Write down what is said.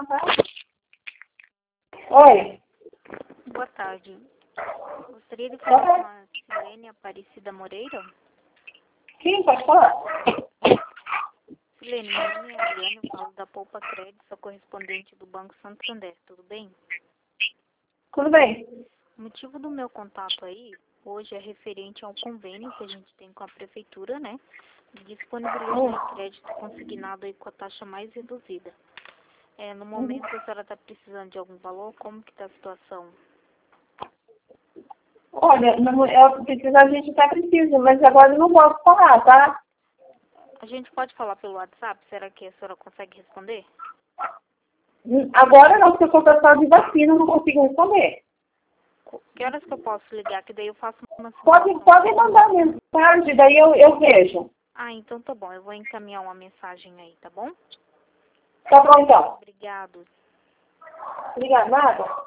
Oi. Boa tarde. Gostaria de falar com a Silene Aparecida Moreira. Sim, pode falar. Silene, meu nome é Adriana, eu falo da Poupa Crédito, sou correspondente do Banco Santander, tudo bem? Tudo bem. O motivo do meu contato aí, hoje, é referente ao convênio que a gente tem com a Prefeitura, né? De disponibilizar crédito consignado aí com a taxa mais reduzida. No momento, a senhora está precisando de algum valor? Como que está a situação? Olha, a gente até precisa, mas agora eu não posso falar, tá? A gente pode falar pelo WhatsApp? Será que a senhora consegue responder? Agora não, porque eu sou pessoal de vacina, não consigo responder. Que horas que eu posso ligar? Que daí eu faço uma Pode mandar mensagem, daí eu vejo. Ah, então tá bom. Eu vou encaminhar uma mensagem aí, tá bom? Tá bom, então. Obrigado. Obrigada, nada.